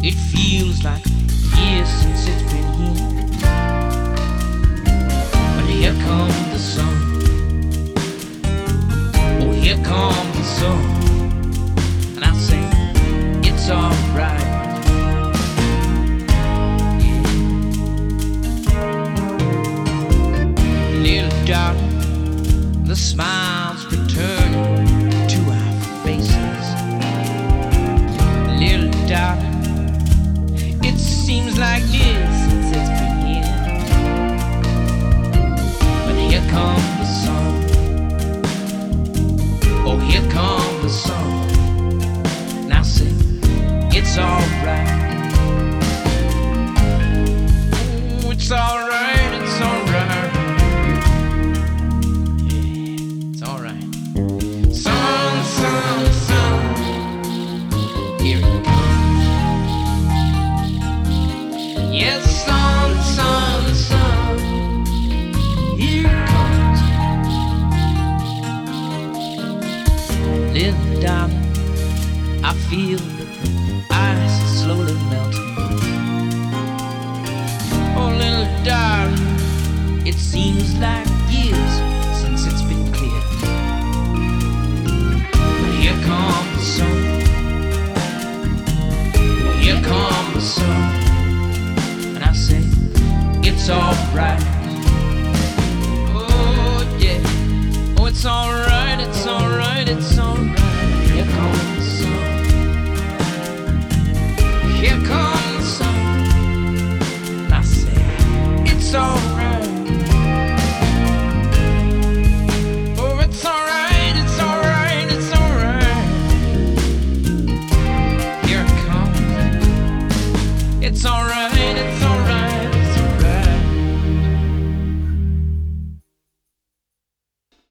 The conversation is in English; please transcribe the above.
It feels like years since it's been here. But here comes the sun. Oh, here comes the sun. And I say, it's alright. Yeah. Little darling, the smiles returning to our faces. Little darling, it seems like years since it's been here. But here comes the sun. Oh, here comes the sun. Now say, it's alright. Oh, it's alright, it's alright. Yeah, it's alright. Sun, sun, sun. Here it comes. Yes, sun, sun, sun. Here it comes. Little darling, I feel the ice is slowly melting. Oh, little darling, it seems like years since it's been clear. But here comes the sun. Here comes the sun. And I say, it's alright.